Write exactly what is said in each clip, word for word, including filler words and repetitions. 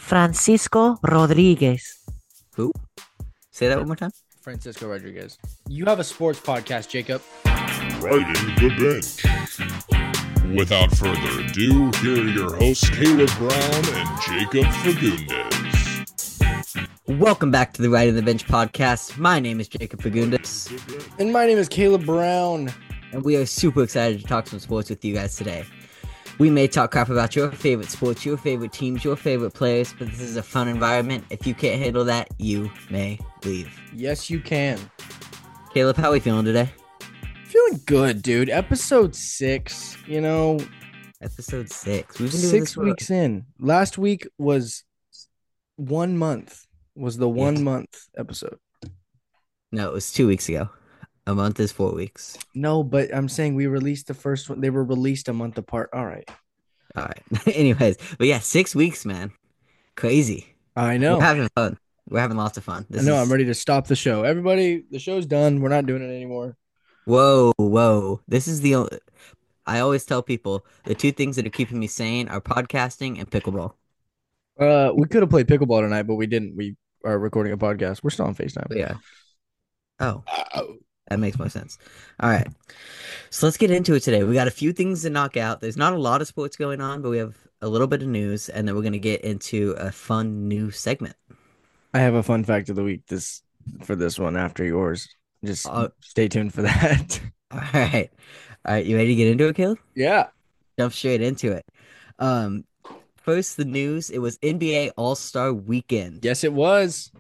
Francisco Rodriguez. Who? Say that one more time. Francisco Rodriguez. You have a sports podcast, Jacob. Riding the bench. Without further ado, here are your hosts, Caleb Brown and Jacob Fagundes. Welcome back to the Riding the Bench podcast. My name is Jacob Fagundes, And my name is Caleb Brown. and we are super excited to talk some sports with you guys today. We may talk crap about your favorite sports, your favorite teams, your favorite players, but this is a fun environment. If you can't handle that, you may leave. Yes, you can. Caleb, how are we feeling today? Feeling good, dude. Episode six, you know, Episode six. We've been doing six this for- weeks in. Last week was one month, was the one Yeah. month episode. No, it was two weeks ago. A month is four weeks. No, but I'm saying we released the first one. They were released a month apart. All right. All right. Anyways, but yeah, six weeks, man. Crazy. I know. We're having fun. We're having lots of fun. I This know. is- I'm ready to stop the show. Everybody, the show's done. We're not doing it anymore. Whoa, whoa. This is the only... I always tell people the two things that are keeping me sane are podcasting and pickleball. Uh, we could have played pickleball tonight, but we didn't. We are recording a podcast. We're still on FaceTime. But yeah. Oh, Oh. that makes more sense. All right. So let's get into it today. We got a few things to knock out. There's not a lot of sports going on, but we have a little bit of news, and then we're going to get into a fun new segment. I have a fun fact of the week this for this one after yours. Just Uh, stay tuned for that. All right. All right. You ready to get into it, Caleb? Yeah. Jump straight into it. Um, first, the news. It was N B A All-Star Weekend. Yes, it was.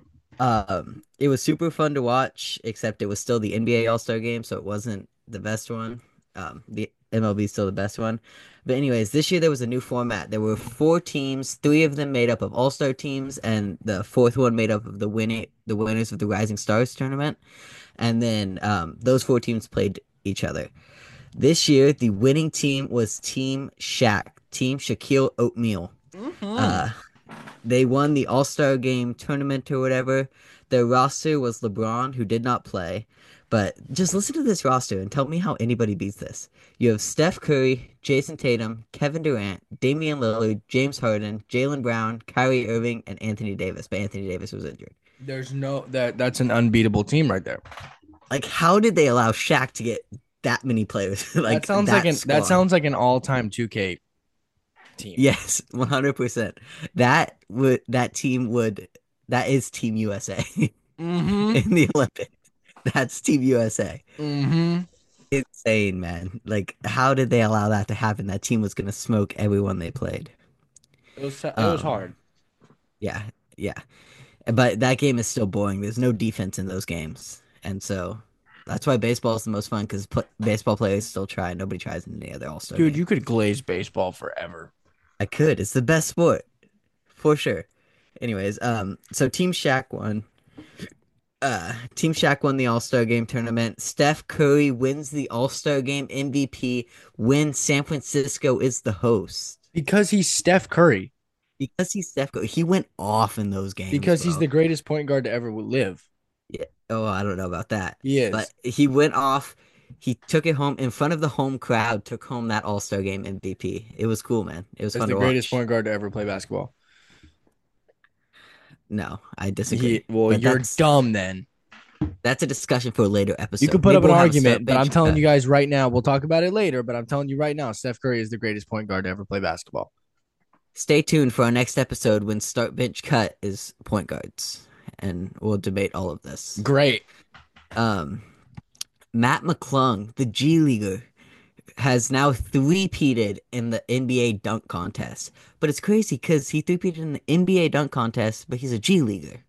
Um, it was super fun to watch, except it was still the N B A All-Star game, so it wasn't the best one. Um, the M L B is still the best one. But anyways, this year there was a new format. There were four teams, three of them made up of All-Star teams, and the fourth one made up of the winning the winners of the Rising Stars tournament. And then um, those four teams played each other. This year, the winning team was Team Shaq, Team Shaquille O'Neal. Uh, they won the All-Star Game tournament or whatever. Their roster was LeBron, who did not play. But just listen to this roster and tell me how anybody beats this. You have Steph Curry, Jason Tatum, Kevin Durant, Damian Lillard, James Harden, Jaylen Brown, Kyrie Irving, and Anthony Davis. But Anthony Davis was injured. There's no that. That's an unbeatable team right there. Like, how did they allow Shaq to get that many players? like that sounds that like an squad? that sounds like an all-time two K team. Yes, one hundred percent. That would that team would that is Team U S A Mm-hmm. in the Olympics. That's Team U S A. Mm-hmm. Insane, man. Like, how did they allow that to happen? That team was gonna smoke everyone they played. It was it was Um, hard. Yeah, yeah. But that game is still boring. There's no defense in those games, and so that's why baseball is the most fun because pl- baseball players still try. Nobody tries in any other All-Star Dude, game. you could glaze baseball forever. I could. It's the best sport, for sure. Anyways, um, so Team Shaq won. Uh, Team Shaq won the All-Star Game tournament. Steph Curry wins the All-Star Game M V P when San Francisco is the host. Because he's Steph Curry. Because he's Steph Curry, he went off in those games. Because he's bro. the greatest point guard to ever live. Yeah. Oh, I don't know about that. He is. But he went off. He took it home in front of the home crowd. Took home that All-Star Game M V P. It was cool, man. It was He's fun the to greatest watch. point guard to ever play basketball. No, I disagree. He, well, But you're that's- dumb then. That's a discussion for a later episode. You could put Maybe up an we'll have a argument, start but I'm bench telling cut. you guys right now, we'll talk about it later, but I'm telling you right now, Steph Curry is the greatest point guard to ever play basketball. Stay tuned for our next episode when start bench cut is point guards, and we'll debate all of this. Great. Um, Matt McClung, the G Leaguer, has now three-peated in the N B A dunk contest. But it's crazy because he three-peated in the N B A dunk contest, but he's a G Leaguer.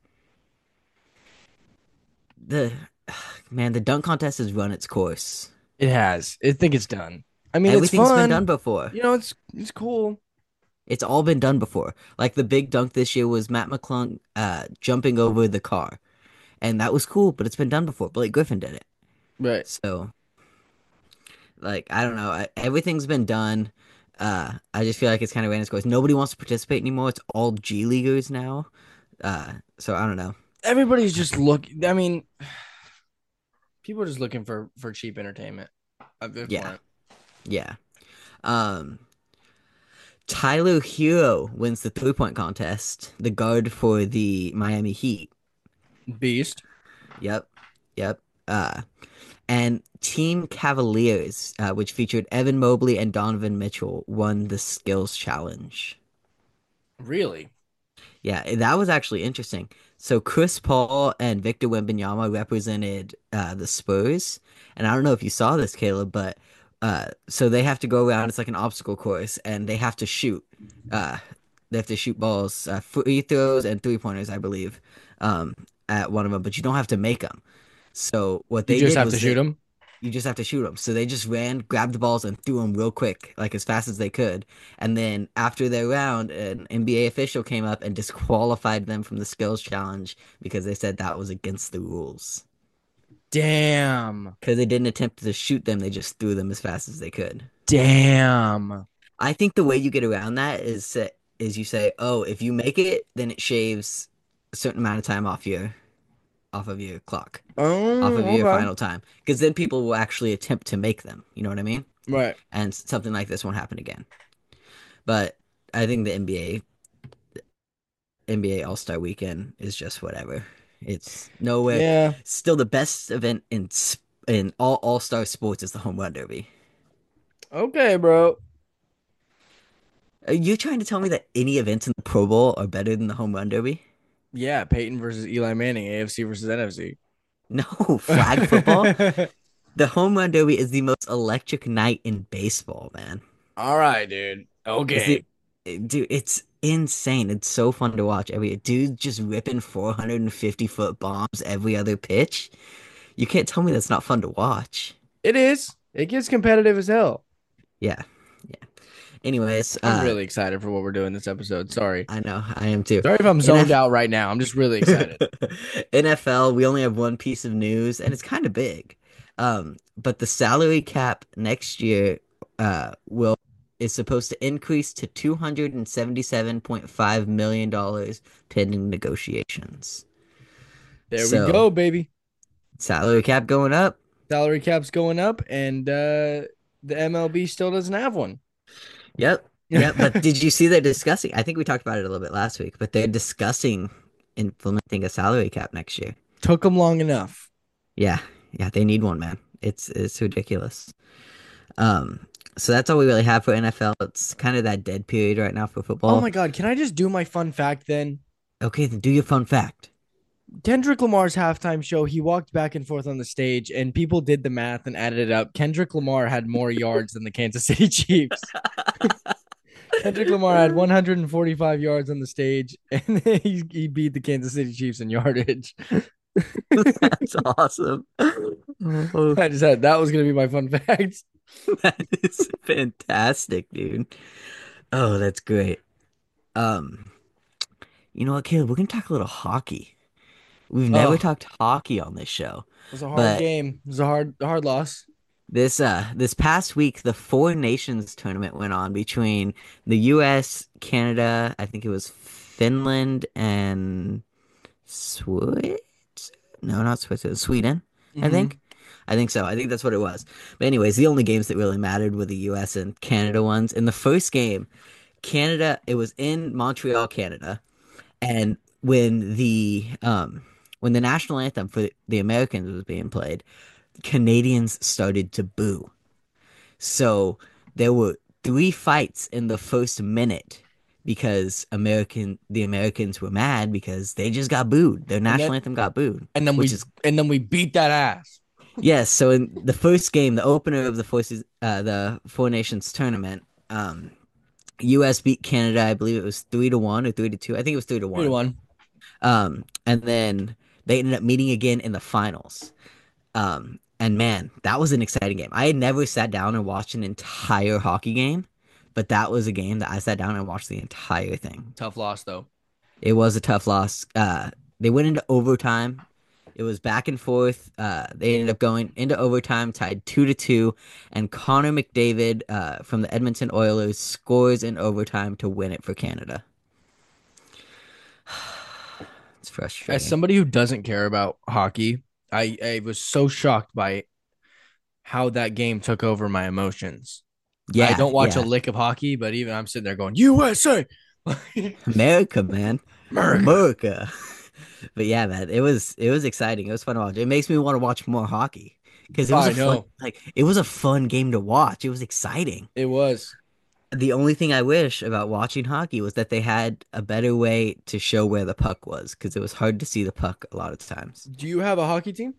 The man, the dunk contest has run its course. It has. I think it's done. I mean, Everything's it's fun. been done before. You know, it's it's cool. It's all been done before. Like the big dunk this year was Matt McClung uh, jumping over the car. And that was cool, but it's been done before. Blake Griffin did it. Right. So, like, I don't know. I, everything's been done. Uh, I just feel like it's kind of ran its course. Nobody wants to participate anymore. It's all G Leaguers now. Uh, so, I don't know. Everybody's just look. I mean, people are just looking for for cheap entertainment. At this Yeah. point. Yeah. Um, Tyler Hero wins the three-point contest, the guard for the Miami Heat. Beast. Yep, yep. Uh, and Team Cavaliers, uh, which featured Evan Mobley and Donovan Mitchell, won the skills challenge. Really? Yeah, that was actually interesting. So Chris Paul and Victor Wembanyama represented uh, the Spurs, and I don't know if you saw this, Caleb, but uh, so they have to go around. It's like an obstacle course, and they have to shoot. Uh, they have to shoot balls, uh, free throws, and three pointers, I believe, um, at one of them. But you don't have to make them. So what You they just did have was to shoot they, him? you just have to shoot them. So they just ran, grabbed the balls, and threw them real quick, like as fast as they could. And then after their round, an N B A official came up and disqualified them from the skills challenge because they said that was against the rules. Damn. Because they didn't attempt to shoot them, they just threw them as fast as they could. Damn. I think the way you get around that is sa- is you say, oh, if you make it, then it shaves a certain amount of time off your off of your clock, Oh, off of your okay. final time. Because then people will actually attempt to make them. You know what I mean? Right. And something like this won't happen again. But I think the N B A N B A All-Star Weekend is just whatever. It's nowhere. Yeah. Still, the best event in s- in all All-Star sports is the Home Run Derby. Okay, bro. Are you trying to tell me that any events in the Pro Bowl are better than the Home Run Derby? Yeah, Peyton versus Eli Manning, A F C versus N F C. No, flag football. The Home Run Derby is the most electric night in baseball, man. All right, dude. Is Okay. it, dude, it's insane. It's so fun to watch. Every dude just ripping four hundred fifty foot bombs every other pitch. You can't tell me that's not fun to watch. It is. It gets competitive as hell. Yeah, yeah. Anyways, I'm uh, really excited for what we're doing this episode. Sorry. I know I am too. Sorry if I'm zoned N F out right now. I'm just really excited. N F L, we only have one piece of news, and it's kind of big. Um, but the salary cap next year, uh, will is supposed to increase to two hundred seventy-seven point five million dollars pending negotiations. There So, we go, baby. salary cap going up. Salary cap's going up, and uh, the M L B still doesn't have one. Yep. Yep. But did you see they're discussing? I think we talked about it a little bit last week, but they're discussing implementing a salary cap next year. Took them long enough. Yeah. Yeah, they need one, man. It's it's ridiculous. Um, so that's all we really have for N F L. It's kind of that dead period right now for football. Oh my God. Can I just do my fun fact then? Okay, then do your fun fact. Kendrick Lamar's halftime show, he walked back and forth on the stage, and people did the math and added it up. Kendrick Lamar had more yards than the Kansas City Chiefs. Kendrick Lamar had one hundred forty-five yards on the stage, and he, he beat the Kansas City Chiefs in yardage. That's awesome. Oh, I just had that was gonna be my fun fact. that is fantastic, dude. Oh, that's great. Um, you know what, Caleb? We're gonna talk a little hockey. We've never Oh, talked hockey on this show, it was a hard but game. It was a hard, hard loss. this uh this past week the Four Nations tournament went on between the U S, Canada, I think it was Finland and Sweden. No, not Switzerland, Sweden, I Mm-hmm. think. I think so. I think that's what it was. But anyways, the only games that really mattered were the U S and Canada ones. In the first game, Canada, it was in Montreal, Canada, and when the um when the national anthem for the Americans was being played, Canadians started to boo. So there were three fights in the first minute because American the Americans were mad because they just got booed. Their And national then anthem got booed, and then which we is and then we beat that ass. yes. So in the first game, the opener of the forces, uh, the Four Nations tournament, um, U S beat Canada. I believe it was three to one or three to two. I think it was three to Three to one. one. Um, and then they ended up meeting again in the finals. Um, and man, that was an exciting game. I had never sat down and watched an entire hockey game, but that was a game that I sat down and watched the entire thing. Tough loss though. It was a tough loss. Uh, they went into overtime. It was back and forth. Uh, they ended up going into overtime, tied two to two, and Connor McDavid uh, from the Edmonton Oilers scores in overtime to win it for Canada. It's As frustrating. somebody who doesn't care about hockey, I, I was so shocked by how that game took over my emotions. Yeah, I don't watch yeah. a lick of hockey, but even I'm sitting there going U S A, America, man. America. America. But yeah, man, it was it was exciting. It was fun to watch. It makes me want to watch more hockey because it was I a fun know like it was a fun game to watch. It was exciting. it was. The only thing I wish about watching hockey was that they had a better way to show where the puck was because it was hard to see the puck a lot of times. Do you have a hockey team?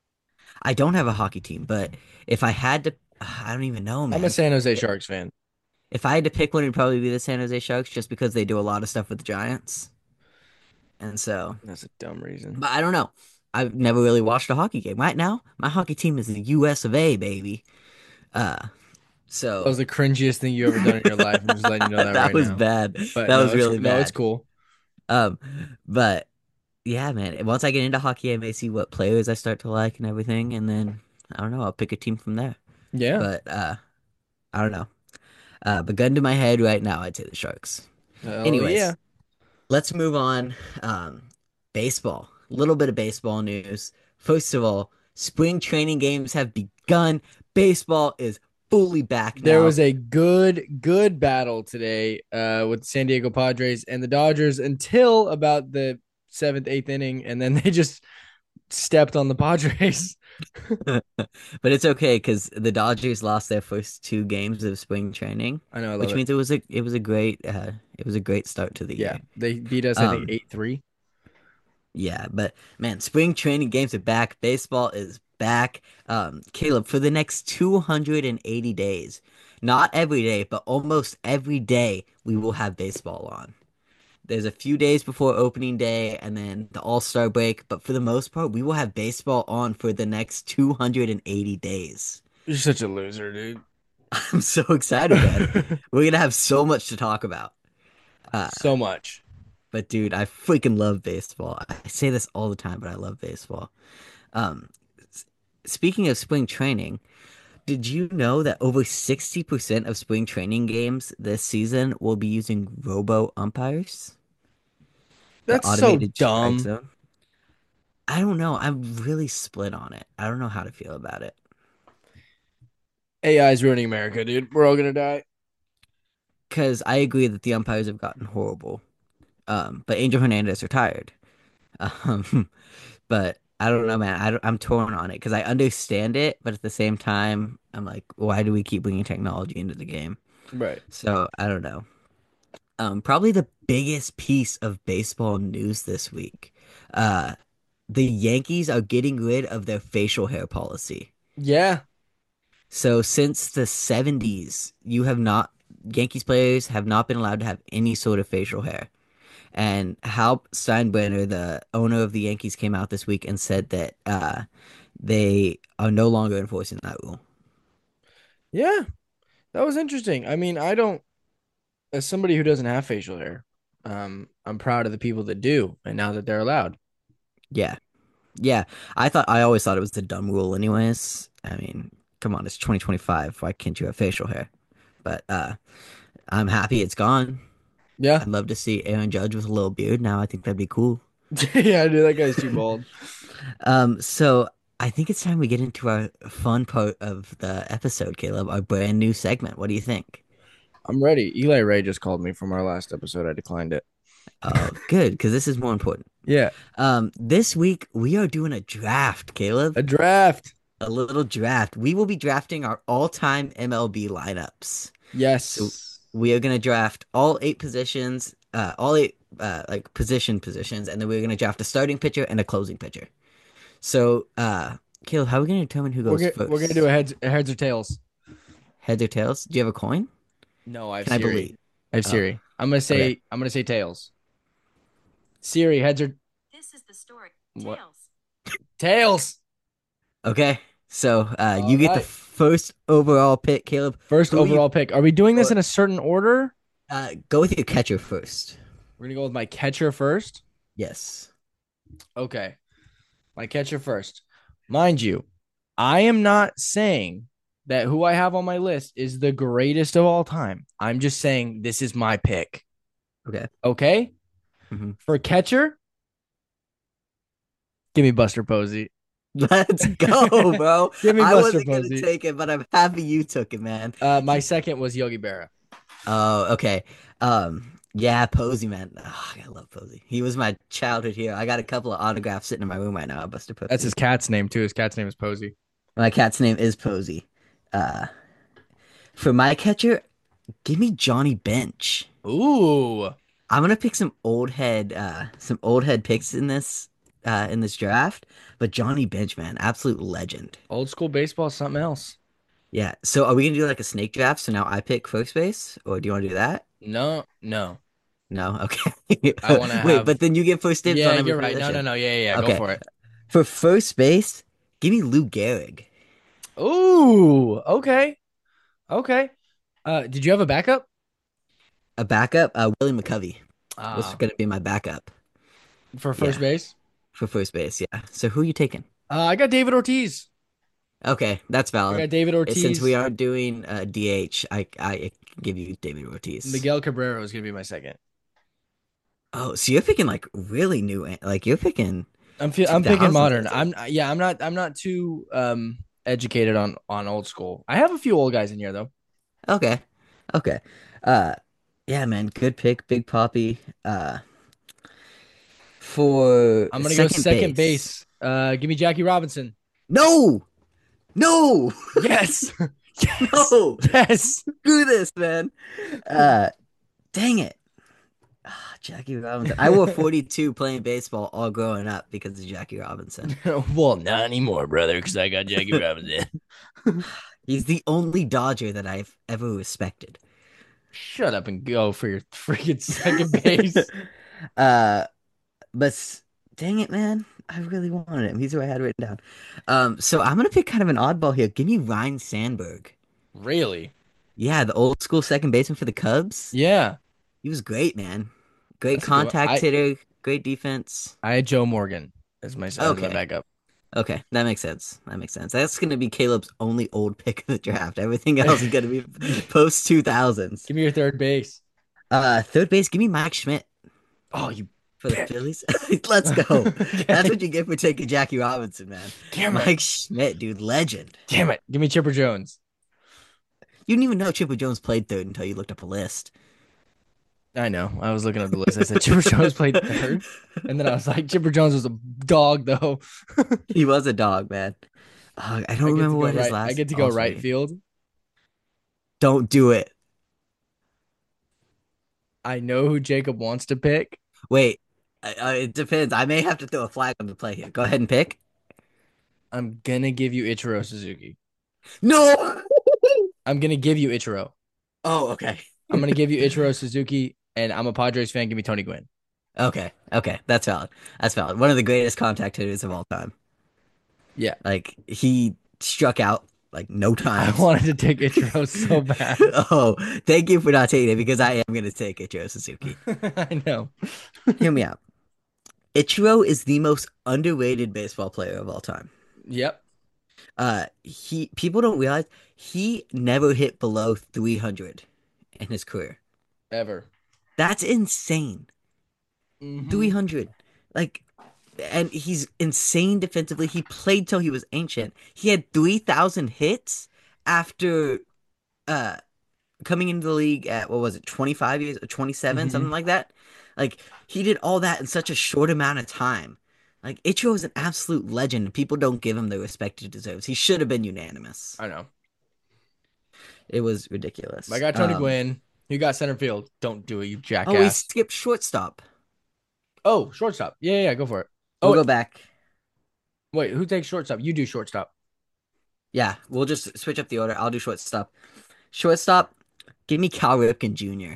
I don't have a hockey team, but if I had to, I don't even know, man. I'm a San Jose Sharks fan. If I had to pick one, it'd probably be the San Jose Sharks just because they do a lot of stuff with the Giants. And so, That's a dumb reason. but I don't know. I've never really watched a hockey game. Right now, my hockey team is the U S of A, baby. Uh, That was so the cringiest thing you ever done in your life. I'm just letting you know that, that right was now. bad. But That no, was it's- really no, bad. it's cool. Um, but yeah, man. Once I get into hockey, I may see what players I start to like and everything, and then I don't know. I'll pick a team from there. Yeah. But uh, I don't know. Uh, but gun to my head right now, I'd say the Sharks. Hell Anyways, yeah. let's move on. Um, baseball. A little bit of baseball news. First of all, spring training games have begun. Baseball is fully back now. There was a good, good battle today uh, with the San Diego Padres and the Dodgers until about the seventh, eighth inning, and then they just stepped on the Padres. but it's okay because the Dodgers lost their first two games of spring training, I know, I love which it. means it was a it was a great uh it was a great start to the Yeah, year. they beat us, I Um, think, eight three. Yeah, but man, spring training games are back. Baseball is back. Um, Caleb, for the next two hundred eighty days, not every day, but almost every day, we will have baseball on. There's a few days before opening day and then the All-Star break, but for the most part, we will have baseball on for the next two hundred eighty days. You're such a loser, dude. I'm so excited, man. We're gonna have so much to talk about. Uh, So much. But dude, I freaking love baseball. I say this all the time, but I love baseball. Um, s- speaking of spring training, did you know that over sixty percent of spring training games this season will be using robo umpires? The That's so automated strike dumb. zone? I don't know. I'm really split on it. I don't know how to feel about it. A I is ruining America, dude. We're all gonna die. Because I agree that the umpires have gotten horrible. Um, but Angel Hernandez retired. Um, but I don't know, man. I don't, I'm torn on it because I understand it, but at the same time, I'm like, why do we keep bringing technology into the game? Right. So I don't know. Um, probably the biggest piece of baseball news this week. Uh, the Yankees are getting rid of their facial hair policy. Yeah. So since the seventies, you have not Yankees players have not been allowed to have any sort of facial hair. And Hal Steinbrenner, the owner of the Yankees, came out this week and said that uh, they are no longer enforcing that rule. Yeah. That was interesting. I mean, I don't, as somebody who doesn't have facial hair, um, I'm proud of the people that do, and now that they're allowed. Yeah, yeah. I thought I always thought it was the dumb rule, anyways. I mean, come on, it's twenty twenty-five. Why can't you have facial hair? But uh, I'm happy it's gone. Yeah. I'd love to see Aaron Judge with a little beard now. I think that'd be cool. Yeah, dude, that guy's too bald. Um, so I think it's time we get into our fun part of the episode, Caleb, our brand new segment. What do you think? I'm ready. Eli Ray just called me from our last episode. I declined it. Oh, good, because this is more important. Yeah. Um, this week we are doing a draft, Caleb. A draft. A little draft. We will be drafting our all-time M L B lineups. Yes. So we are gonna draft all eight positions, uh, all eight uh, like position positions, and then we're gonna draft a starting pitcher and a closing pitcher. So, uh, Caleb, how are we gonna determine who we're, goes gonna, first? we're gonna do a heads, a heads or tails. Heads or tails? Do you have a coin? No, I have Can I Siri. believe? I have Oh. Siri. I'm gonna say. Okay. I'm gonna say tails. Siri, heads or This is the story. What? Tails. tails. Okay. So, uh, you get the Alright. first overall pick, Caleb. First Who you- overall pick. Are we doing this in a certain order? Uh, go with your catcher first. We're gonna go with my catcher first. Yes. Okay. My catcher first. Mind you, I am not saying that who I have on my list is the greatest of all time. I'm just saying this is my pick. Okay. Okay? Mhm. For catcher, give me Buster Posey. Let's go, bro. Give me I Buster wasn't gonna Posey. take it, but I'm happy you took it, man. Uh, my second was Yogi Berra. Oh, okay. Um, yeah, Posey, man. Oh, I love Posey. He was my childhood hero. I got a couple of autographs sitting in my room right now, Buster Posey. That's his cat's name too. His cat's name is Posey. My cat's name is Posey. Uh, for my catcher, give me Johnny Bench. Ooh, I'm gonna pick some old head, uh, some old head picks in this, uh, in this draft. But Johnny Bench, man, absolute legend. old school baseball is something else. Yeah. So are we gonna do like a snake draft? So now I pick first base, or do you want to do that? No, no. No. Okay. I want to Wait, have. but then you get first dibs Yeah, on every you're right. No, no, position. no. Yeah, yeah, yeah. Go Okay. for it. For first base, give me Lou Gehrig. Ooh, okay, okay. Uh, did you have a backup? A backup, uh, Willie McCovey was Uh, gonna be my backup. for first Yeah, base? for first base. Yeah. So who are you taking? Uh, I got David Ortiz. Okay, that's I valid. got David Uh, Since we Ortiz. are doing uh, D H, I I give you David Ortiz. Miguel Cabrera was gonna be my second. Oh, so you're picking like really new, an- like you're picking I'm fe- I'm picking two thousands modern. answers. I'm yeah. I'm not. I'm not too um educated on on old school. I have a few old guys in here though. Okay, okay. Uh, yeah, man, good pick, Big Poppy. Uh, for I'm gonna go second second base. base. Uh, give me Jackie Robinson. No, no, Yes, yes, no. yes. Screw this, man. Uh, dang it. Ah, Jackie Robinson. I wore forty-two playing baseball all growing up because of Jackie Robinson. Well, not anymore, brother, because I got Jackie Robinson. He's the only Dodger that I've ever respected. Shut up and go for your freaking second base. uh, but s- dang it, man. I really wanted him. He's who I had written down. Um, so I'm gonna pick kind of an oddball here. Give me Ryan Sandberg. Really? Yeah, the old school second baseman for the Cubs. Yeah, He was great, man. Great that's a good one. contact I hitter, great defense. I had Joe Morgan as my as my Okay. backup. Okay, that makes sense. That makes sense. That's gonna be Caleb's only old pick of the draft. Everything else is gonna be post two thousands. Give me your third base. Uh, third base, give me Mike Schmidt Oh, you for the bitch. Phillies. Let's go. That's Okay. what you get for taking Jackie Robinson, man. Damn it. Mike Schmidt, dude, legend. Damn it. Give me Chipper Jones. You didn't even know Chipper Jones played third until you looked up a list. I know. I was looking at the list. I said Chipper Jones played third. And then I was like, Chipper Jones was a dog, though. He was a dog, man. Uh, I I don't get remember to go what his right. last. I get to go also right name. field. Don't do it. I know who Jacob wants to pick. Wait, uh, uh, it depends. I may have to throw a flag on the play here. Go ahead and pick. I'm gonna give you Ichiro Suzuki. No. I'm gonna give you Ichiro. Oh, okay. I'm gonna give you Ichiro Suzuki, and I'm a Padres fan. Give me Tony Gwynn. Okay, okay, that's valid. That's valid. One of the greatest contact hitters of all time. Yeah. Like he struck out like no I times. wanted to take Ichiro so bad. Oh, thank you for not taking it because I am going to take Ichiro Suzuki. I know. Hear me out. Ichiro is the most underrated baseball player of all time. Yep. Uh, he people don't realize he never hit below three hundred in his career. Ever. That's insane. Mhm. three hundred. Like, and he's insane defensively. He played till he was ancient. He had three thousand hits after uh coming into the league at, what was it, twenty-five years or twenty-seven, Mhm. something like that. Like, he did all that in such a short amount of time. Like, Ichiro is an absolute legend, and people don't give him the respect he deserves. He should have been unanimous. I know. It was ridiculous. I got Tony Um, Gwynn. You got center field. Don't do it, you Oh, he jackass. skipped shortstop. Oh, shortstop. Yeah, yeah, yeah, go for it. We'll Oh, go wait, back. wait, who takes shortstop? You do shortstop. Yeah, we'll just switch up the order. I'll do shortstop. Shortstop, give me Cal Ripken Junior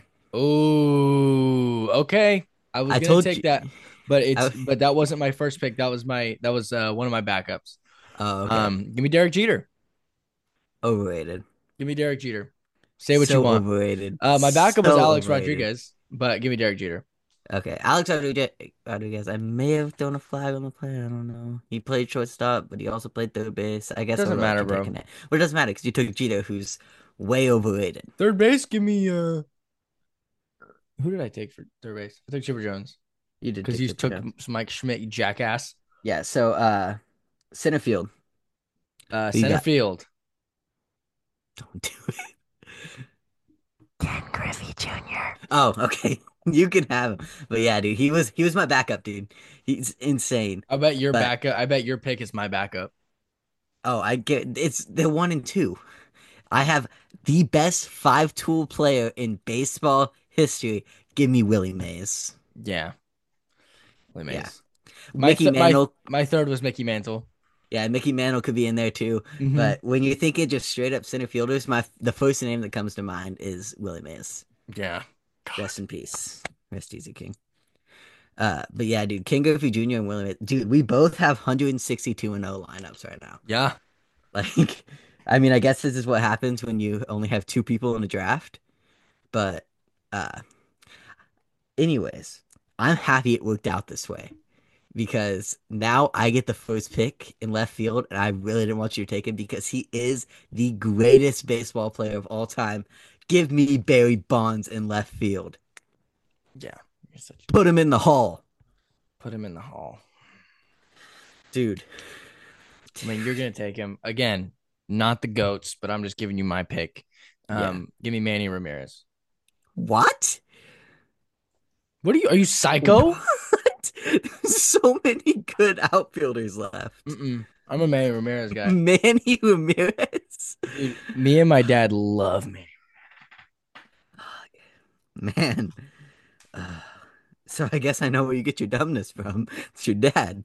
Oh, okay. I was I gonna told take you. that, but it's I- but that wasn't my first pick. That was my that was uh, one of my backups. Oh, okay. Um, give me Derek Jeter. Overrated. Give me Derek Jeter. Say what So you want. overrated. Uh, my backup was So Alex overrated. Rodriguez, but give me Derek Jeter. Okay, Alex Rodriguez. Rodriguez. I may have thrown a flag on the play. I don't know. He played shortstop, but he also played third base. I guess Doesn't I'll let matter, you bro. pick it. But it doesn't matter because you took Jeter, who's way overrated. Third base, give me uh. Who did I take for third base? I took Chipper Jones You did because take you Chipper took Jones. Mike Schmidt, you jackass. Yeah. So, uh, Center field. Uh, Who you center got? field. Don't do it. Ken Griffey Junior Oh, okay. You can have him. But yeah, dude, he was he was my backup, dude. He's insane. I bet your But backup. I bet your pick is my backup. oh, I get it's the one and two. I have the best five tool player in baseball history. Give me Willie Mays. Yeah, Willie Yeah. Mays. My Mickey th- my Mantle. my third was Mickey Mantle. Yeah, Mickey Mantle could be in there too. Mhm. But when you're thinking just straight up center fielders, my the first name that comes to mind is Willie Mays. Yeah. Rest in peace. Rest easy, King. Uh, but yeah, dude, King Griffey Junior and Willie Mays. Dude, we both have one hundred sixty-two and oh lineups right now. Yeah. Like, I mean, I guess this is what happens when you only have two people in a draft. But, uh, anyways, I'm happy it worked out this way because now I get the first pick in left field, and I really didn't want you to take him because he is the greatest baseball player of all time. Give me Barry Bonds in left field. Yeah. You're such a- Put him in the hall, Put him in the hall. dude. I mean, you're gonna take him again. Not the goats, but I'm just giving you my pick. Um, Yeah. Give me Manny Ramirez. What? What are you? Are you psycho? What? There's so many good outfielders left. Mm-mm. I'm a Manny Ramirez guy. Manny Ramirez. Dude, me and my dad love Manny. Man. Uh, so I guess I know where you get your dumbness from. It's your dad.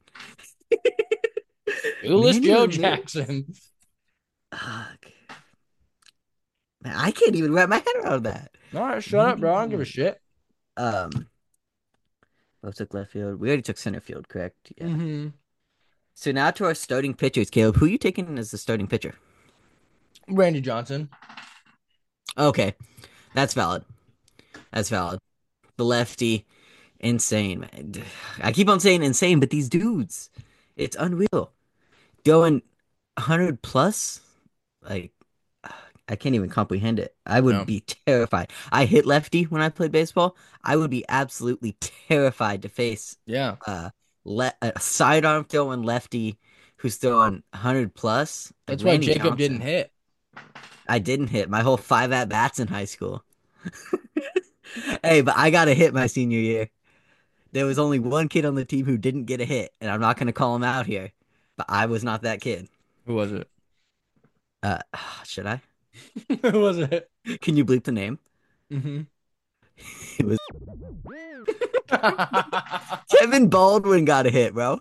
Coolest Manny Joe Ramirez? Jackson. Ugh. Man, I can't even wrap my head around that. All right, shut up, bro. I don't give a shit. Um, both took left field. We already took center field, correct? Yeah. Mm-hmm. So now to our starting pitchers, Caleb. Who are you taking as the starting pitcher? Randy Johnson. Okay, that's valid. That's valid. The lefty, insane, man. I keep on saying insane, but these dudes, it's unreal. Going one hundred plus, like I can't even comprehend it. I would No. be terrified. I hit lefty when I played baseball. I would be absolutely terrified to face Yeah. uh le- a sidearm throwing lefty who's throwing one hundred plus. Like That's why Randy Jacob Johnson. didn't hit. I didn't hit my whole five at bats in high school. Hey, but I got a hit my senior year. There was only one kid on the team who didn't get a hit, and I'm not going to call him out here, but I was not that kid. Who was it? Uh, should I? Who was it? Can you bleep the name? Mm-hmm. It was Kevin Baldwin got a hit, bro.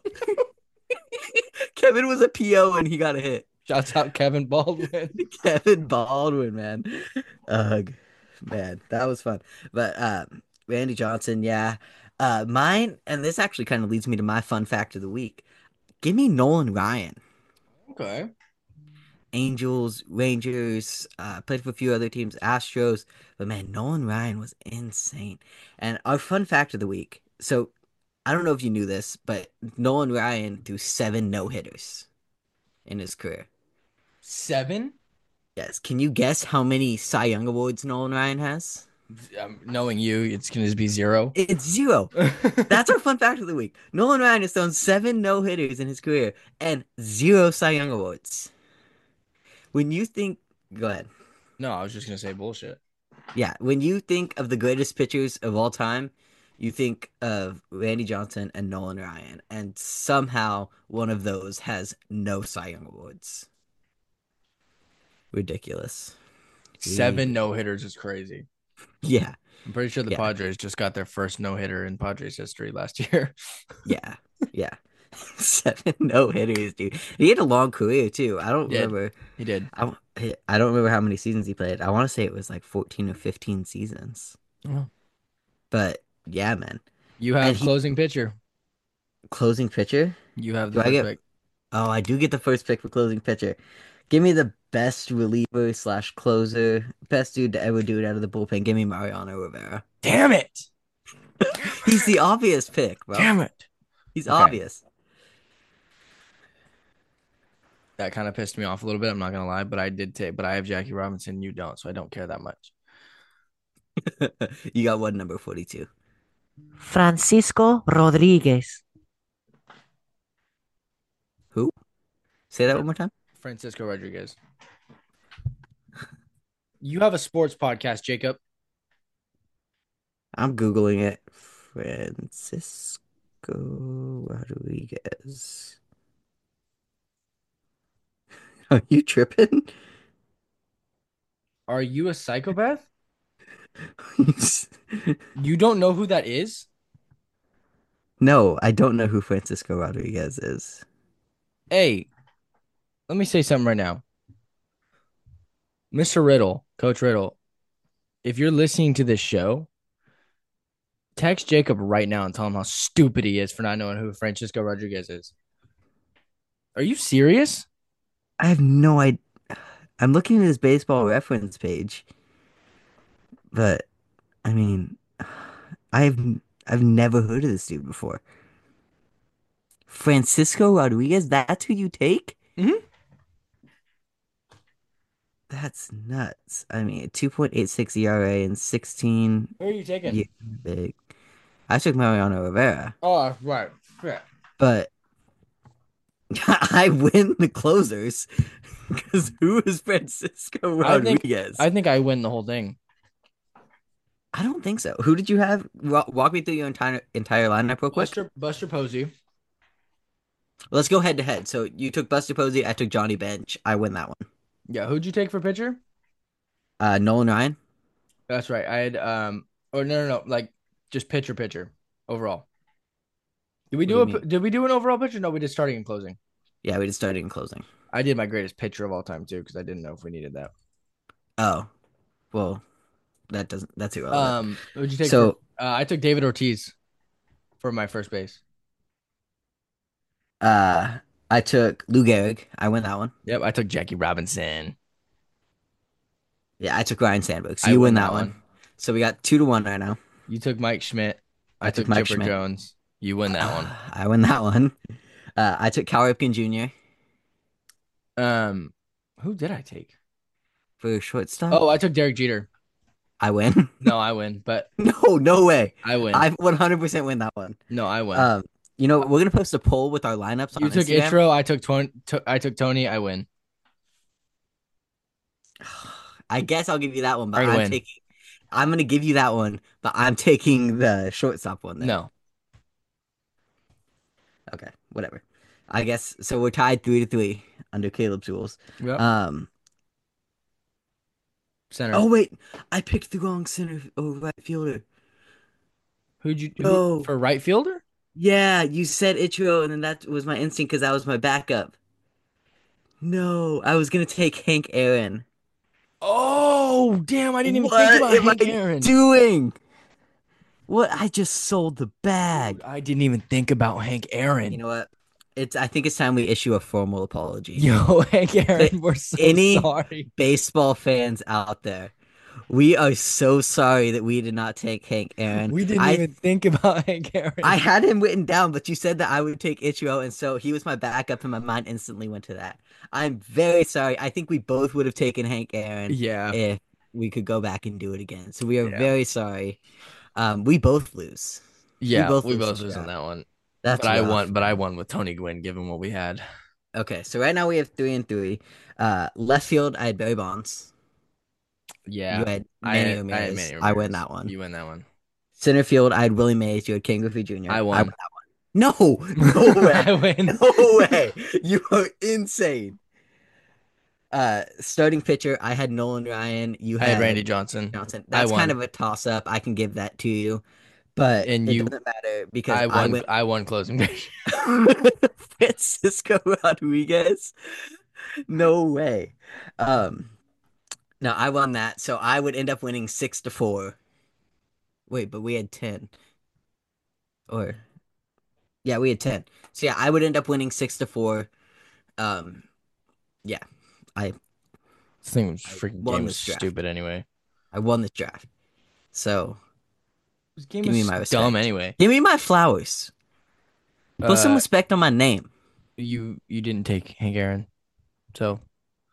Kevin was a P O and he got a hit. Shouts out Kevin Baldwin. Kevin Baldwin, man. Ugh, man, that was fun. But uh, Randy Johnson, yeah. Uh, mine, and this actually kind of leads me to my fun fact of the week. Give me Nolan Ryan. Okay. Angels, Rangers, uh, played for a few other teams, Astros. But man, Nolan Ryan was insane. And our fun fact of the week. So I don't know if you knew this, but Nolan Ryan threw seven no-hitters in his career. Seven? Yes. Can you guess how many Cy Young Awards Nolan Ryan has? Um, knowing you, it's going to be zero. It's zero. That's our fun fact of the week. Nolan Ryan has thrown seven no-hitters in his career and zero Cy Young Awards. When you think, go ahead. No, I was just going to say bullshit. Yeah, when you think of the greatest pitchers of all time, you think of Randy Johnson and Nolan Ryan, and somehow one of those has no Cy Young Awards. Ridiculous. Seven no hitters is crazy. Yeah, I'm pretty sure the Yeah. Padres just got their first no hitter in Padres history last year. yeah, yeah. Seven no hitters, dude. He had a long career too. I don't He did. remember. He did. I, I don't remember how many seasons he played. I want to say it was like fourteen or fifteen seasons. Oh. But yeah, man. You have And he- closing pitcher. Closing pitcher. You have Do the I first get- pick. Oh, I do get the first pick for closing pitcher. Give me the best reliever slash closer, best dude to ever do it out of the bullpen. Give me Mariano Rivera. Damn it! He's the obvious pick, bro. Damn it! He's Okay. obvious. That kind of pissed me off a little bit. I'm not gonna lie, but I did take. But I have Jackie Robinson. You don't, so I don't care that much. You got one number forty-two. Francisco Rodriguez. Who? Say that one more time. Francisco Rodriguez. You have a sports podcast, Jacob. I'm Googling it. Francisco Rodriguez. Are you tripping? Are you a psychopath? You don't know who that is? No, I don't know who Francisco Rodriguez is. Hey, let me say something right now. Mister Riddle, Coach Riddle, if you're listening to this show, text Jacob right now and tell him how stupid he is for not knowing who Francisco Rodriguez is. Are you serious? I have no idea. I'm looking at his baseball reference page, but I mean, I've I've never heard of this dude before. Francisco Rodriguez, that's who you take? Mhm. That's nuts. I mean, two point eight six E R A and sixteen Who are you taking? years big. I took Mariano Rivera, Oh, right. Yeah. but I win the closers because who is Francisco I think- Rodriguez? I think I win the whole thing. I don't think so. Who did you have? Wa- Walk me through your entire entire lineup real quick. Buster, Buster Posey. Let's go head to head. So you took Buster Posey, I took Johnny Bench. I win that one. Yeah, who'd you take for pitcher? Uh, Nolan Ryan. That's right. I had um or no no no like just pitcher pitcher overall. Did we What do, do a you mean? did we do an overall pitcher? No, we did starting and closing. Yeah, we just started in closing. I did my greatest pitcher of all time too because I didn't know if we needed that. Oh, well, that doesn't. That's irrelevant. Um, who'd you take? So- for, uh, I took David Ortiz for my first base. Uh, I took Lou Gehrig. I win that one. Yep, I took Jackie Robinson. Yeah, I took Ryan Sandberg. So I you win win that that one. one. So we got two to one right now. You took Mike Schmidt. I, I took, took Mike Chipper Schmidt. Jones. You win that one. Uh, I win that one. Uh, I took Cal Ripken Junior Um, who did I take? for shortstop. Oh, I took Derek Jeter. I win. No, I win, but No, no way. I win. I one hundred percent win that one. no, I win. Um, you know, we're gonna post a poll with our lineups you on took Instagram. Itro. I took Tony. I took Tony. I win. I guess I'll give you that one, but I I'm win. taking. I'm gonna give you that one, but I'm taking the shortstop one. Then. No. Okay, whatever. I guess so. We're tied three to three under Caleb's rules. Yep. Um. Center. Oh wait, I picked the wrong center. Oh, right fielder. Who'd you who, No. for right fielder? Yeah, you said Ichiro, and then that was my instinct because that was my backup. No, I was gonna take Hank Aaron. Oh, damn! I didn't even What think about am Hank I Aaron. doing? What? I just sold the bag. I didn't even think about Hank Aaron. You know what? It's. I think it's time we issue a formal apology. Yo, Hank Aaron, we're so Any- sorry. Baseball fans out there, we are so sorry that we did not take Hank Aaron. We didn't I, even think about Hank Aaron. I had him written down, but you said that I would take Ichiro, and so he was my backup, and my mind instantly went to that. I'm very sorry. I think we both would have taken Hank Aaron yeah. if we could go back and do it again. So we are Yeah. very sorry. Um, we both lose. Yeah, both we lose both to lose on that. that one. That's But I rough. won. But I won with Tony Gwynn, given what we had. Okay, so right now we have three and three. Uh, left field, I had Barry Bonds. Yeah, You had I Manny had, Ramirez. I had Manny I win Ramirez. that one. You win that one. Center field, I had Willie Mays. You had Ken Griffey Junior I won. I win that one. No, no way. I win. No way. You are insane. Uh, starting pitcher, I had Nolan Ryan. You I had, had Randy Johnson. Johnson. That's won. kind of a toss up. I can give that to you, but And it you- doesn't matter because I I, won. went I won closing pitch. Francisco Rodriguez. No way. Um, no, I won that, so I would end up winning six to four. Wait, but we had ten. Or yeah, we had ten. So yeah, I would end up winning six to four. Um, yeah, I This thing was I freaking won game was this draft. stupid anyway. I won this draft. So This game Give me was my dumb respect. anyway. give me my flowers. Put some Uh, respect on my name. you you didn't take Hank Aaron, so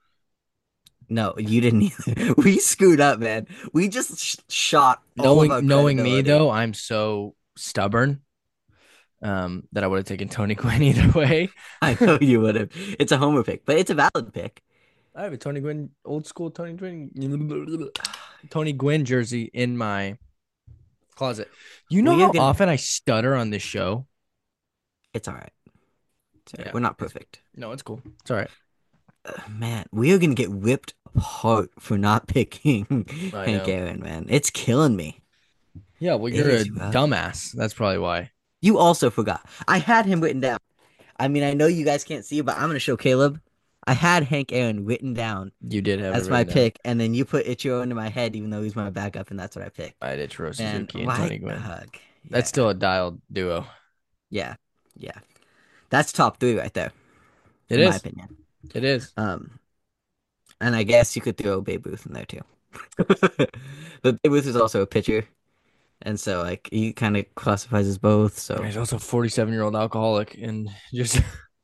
No, you didn't either. We screwed up, man. We just sh- shot all of knowing our knowing me credibility. though, I'm so stubborn. Um, that I would have taken Tony Gwynn either way. I know you would have. It's a homer pick, but it's a valid pick. I have a Tony Gwynn, old school Tony Gwynn, Tony Gwynn jersey in my closet. You know We are how gonna- often I stutter on this show? It's all right. It's all right. Yeah, We're not it's- perfect. No, it's cool. It's all right. Uh, man, we are gonna get ripped apart for not picking I Hank know. Aaron, man. It's killing me. Yeah, well, It you're a is rough. dumbass. That's probably why. You also forgot. I had him written down. I mean, I know you guys can't see, but I'm gonna show Caleb. I had Hank Aaron written down You did have as it my written down. pick, and then you put Ichiro into my head, even though he's my backup, and that's what I picked. I did Ichiro And Suzuki and why? Tony Gwynn. Ugh, That's yeah, still a dialed duo. yeah, yeah. That's top three right there, It in is. my opinion. It is. Um, and I guess you could throw Babe Ruth in there too. But Babe Ruth is also a pitcher, and so like he kind of classifies as both. So He's also a forty-seven year old alcoholic and just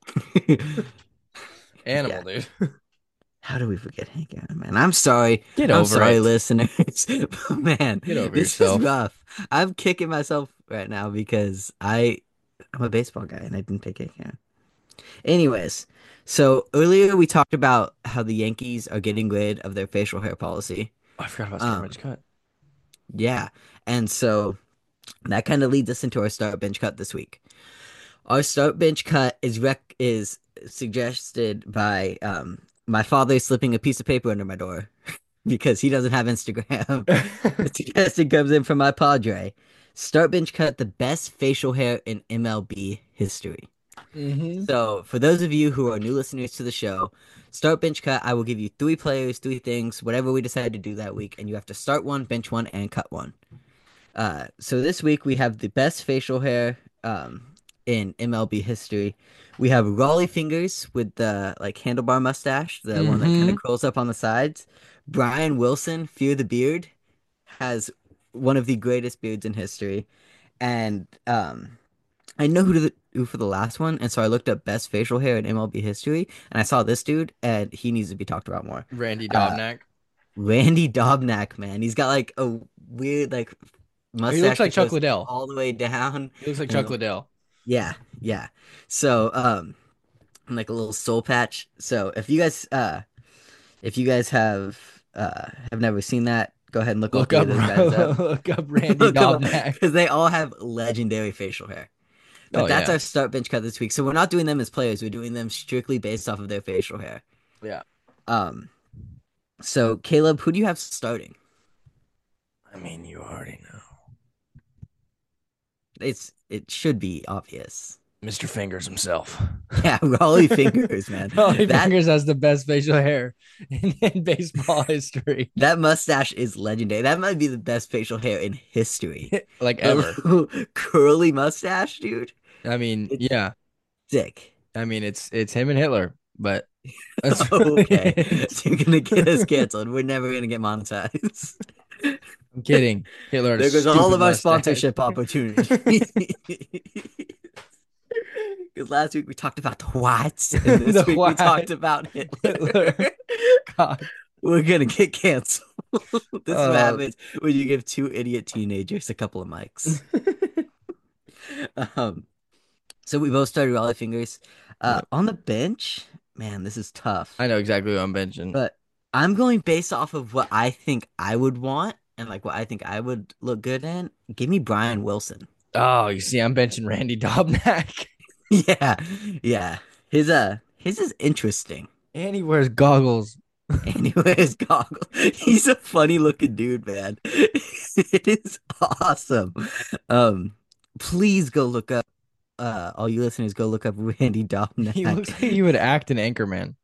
animal, dude. how do we forget Hank Aaron, man? I'm sorry. Get I'm over sorry, it. listeners. But man, Get over this yourself. is rough. I'm kicking myself right now because I I'm a baseball guy and I didn't pick Hank Aaron. Anyways, so earlier we talked about how the Yankees are getting rid of their facial hair policy. I forgot about Um, Scrummage Cut. Yeah. And so that kind of leads us into our start bench cut this week. Our start bench cut is rec- is suggested by um my father slipping a piece of paper under my door because he doesn't have Instagram. The suggestion comes in from my padre. Start bench cut the best facial hair in M L B history. Mm-hmm. So, for those of you who are new listeners to the show, start bench cut. I will give you three players, three things, whatever we decide to do that week, and you have to start one, bench one, and cut one. Uh, so this week we have the best facial hair um, in M L B history. We have Raleigh Fingers with the like handlebar mustache, the one that kind of Mhm. curls up on the sides. Brian Wilson, Fear the Beard, has one of the greatest beards in history, and um. I know who to the, who for the last one, and so I looked up best facial hair in M L B history, and I saw this dude, and he needs to be talked about more. Randy Uh, Dobnak. Randy Dobnak, man, he's got like a weird like mustache. he looks like that Chuck goes Liddell. all the way down. He looks like and- Chuck Liddell. Yeah, yeah. So um, and, like a little soul patch. So if you guys uh, if you guys have uh have never seen that, go ahead and look, Look all up, three of those guys up. look up Randy Dobnak. Because they all have legendary facial hair. But Oh, that's yeah. our start bench cut this week. So we're not doing them as players. We're doing them strictly based off of their facial hair. Yeah. Um. So Caleb, who do you have starting? I mean, you already know. It's it should be obvious. Mister Fingers himself. Yeah, Raleigh Fingers, man. Raleigh That Fingers has the best facial hair in, in baseball history. that mustache is legendary. That might be the best facial hair in history. Like The ever. little curly mustache, dude. I mean, It's- yeah. Sick. I mean, it's it's him and Hitler, but that's Okay, so you're gonna get us canceled. We're never gonna get monetized. I'm kidding. Hitler. had a There goes all stupid of our mustache. sponsorship opportunities. Because last week we talked about the whites, and this The week whites. we talked about Hitler. Hitler. God. We're gonna get canceled. This is Oh. what happens when you give two idiot teenagers a couple of mics. um, so we both started Raleigh Fingers. Uh, on the bench, man, this is tough. I know exactly what I'm benching. But I'm going based off of what I think I would want and like what I think I would look good in. Give me Brian Wilson. Oh, you see, I'm benching Randy Dobnak. Yeah, yeah. His uh, his is interesting. And he wears goggles. And he wears goggles. He's a funny looking dude, man. It is awesome. Um, please go look up. Uh, all you listeners, go look up Randy Dobnak. He looks like he would act in Anchorman.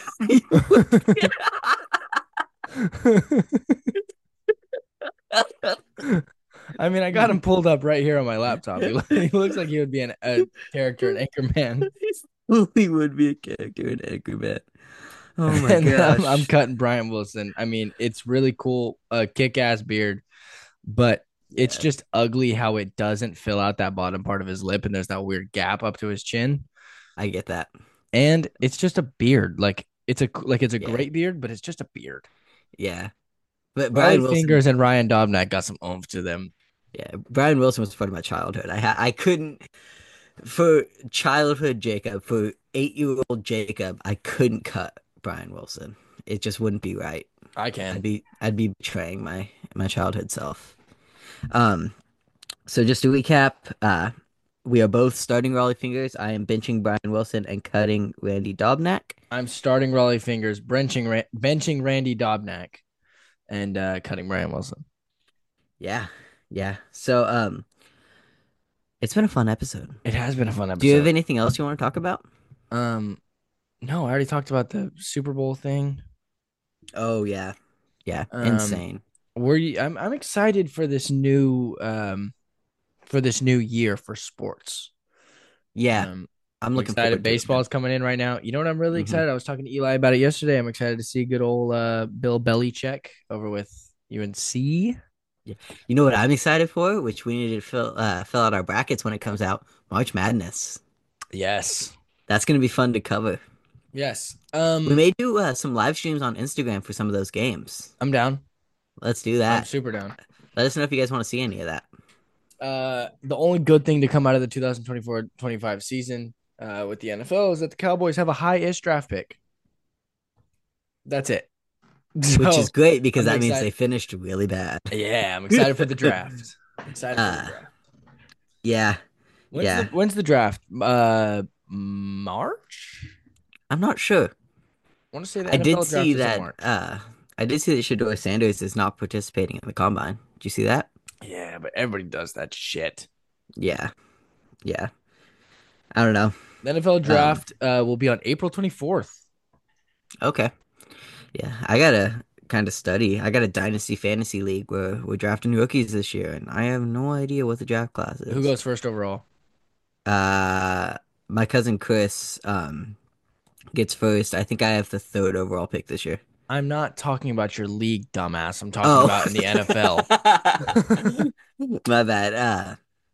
I mean, I got him pulled up right here on my laptop. He, lo- he looks like he would be an, a character in Anchorman. He would be a character in Anchorman. Oh my And gosh. I'm, I'm cutting Brian Wilson. I mean, it's really cool, a kick-ass beard, but it's Yeah. just ugly how it doesn't fill out that bottom part of his lip, and there's that weird gap up to his chin. I get that. And it's just a beard. Like it's a like it's a Yeah. great beard, but it's just a beard. Yeah. But Brian Brian Wilson, Fingers and Ryan Dobnak got some oomph to them. yeah, Brian Wilson was part of my childhood. I ha- I couldn't For childhood Jacob, for eight-year-old Jacob, I couldn't cut Brian Wilson. It just wouldn't be right. I I'd can. be I'd be betraying my my childhood self. Um, so just to recap, uh, we are both starting Raleigh Fingers. I am benching Brian Wilson and cutting Randy Dobnak. I'm starting Raleigh Fingers, benching Ra- benching Randy Dobnak, and uh, cutting Brian Wilson. Yeah, yeah. So um, it's been a fun episode. It has been a fun episode. Do you have anything else you want to talk about? Um, no, I already talked about the Super Bowl thing. Oh yeah, yeah. Um, Insane. Were you? I'm I'm excited for this new um, for this new year for sports. Yeah, Um, I'm I'm looking excited. forward to it, man. Baseball's coming in right now. You know what? I'm really Mhm. excited. I was talking to Eli about it yesterday. I'm excited to see good old uh, Bill Belichick over with U N C. You know what I'm excited for, which we need to fill uh, fill out our brackets when it comes out. March Madness. Yes. That's gonna be fun to cover. Yes. Um, We may do uh, some live streams on Instagram for some of those games. I'm down. Let's do I'm that. super down. Let us know if you guys want to see any of that. Uh, the only good thing to come out of the twenty twenty-four twenty-five season uh, with the N F L is that the Cowboys have a high-ish draft pick. That's it. Which So, is great because I'm that means excited. they finished really bad. Yeah, I'm excited for the draft. I'm excited for Uh, the draft. Yeah, When's yeah. the when's the draft? Uh, March. I'm not sure. I want to say the I N F L did draft see is in that. March. Uh, I did see that Shador Sanders is not participating in the combine. Did you see that? Yeah, but everybody does that shit. Yeah, yeah. I don't know. The N F L draft uh, will be on April twenty-fourth. Okay. Yeah, I gotta kind of study. I got a dynasty fantasy league where we're drafting rookies this year, and I have no idea what the draft class is. Who goes first overall? Uh, my cousin Chris um gets first. I think I have the third overall pick this year. I'm not talking about your league, dumbass. I'm talking Oh, about in the N F L. My bad. Uh,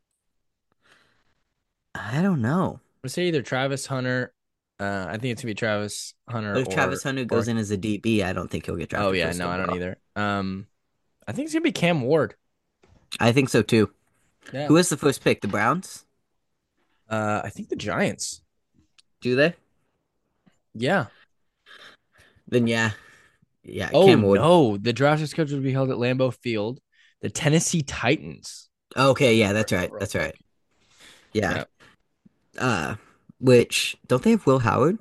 I don't know. Let's say either Travis Hunter. Uh, I think it's gonna be Travis Hunter. If or, Travis Hunter goes or- in as a D B, I don't think he'll get drafted. Oh yeah, first no, I don't overall. either. Um, I think it's gonna be Cam Ward. I think so too. Yeah. Who has the first pick? The Browns? Uh, I think the Giants. Do they? Yeah. Then yeah, yeah. Oh Cam Ward. no, the draft is scheduled to be held at Lambeau Field. The Tennessee Titans. Okay, yeah, that's right. Real That's quick. right. Yeah. Yep. Uh, which don't they have Will Howard?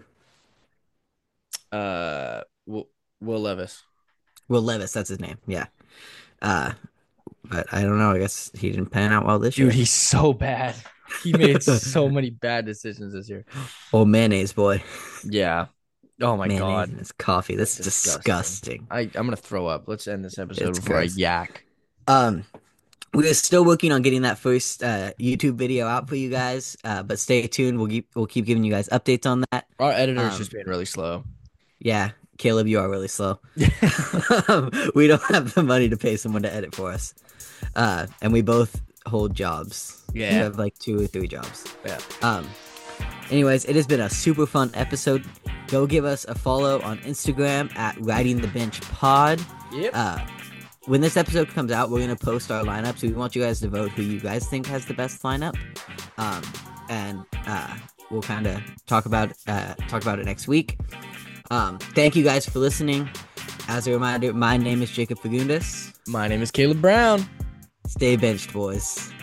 Uh, Will, Will Levis. Will Levis, that's his name. Yeah. Uh, but I don't know. I guess he didn't pan out well this year. Dude, he's so bad. He made so many bad decisions this year. Oh, mayonnaise boy. Yeah. Oh my mayonnaise god. in his coffee. That's That's disgusting. disgusting. I I'm gonna throw up. Let's end this episode It's before gross. I yak. Um, we're still working on getting that first uh YouTube video out for you guys. Uh, but stay tuned. We'll keep we'll keep giving you guys updates on that. Our editor's Um, just being really slow. Yeah, Caleb, you are really slow. We don't have the money to pay someone to edit for us. Uh, and we both hold jobs. We Yeah. have like two or three jobs. Yeah. Um. Anyways, it has been a super fun episode. Go give us a follow on Instagram at Riding the Bench Pod. Yep. Uh, when this episode comes out, we're gonna post our lineup, so we want you guys to vote who you guys think has the best lineup. Um, and uh, we'll kind of talk about uh talk about it next week. Um, thank you guys for listening. As a reminder, my name is Jacob Fagundes. My name is Caleb Brown. Stay benched, boys.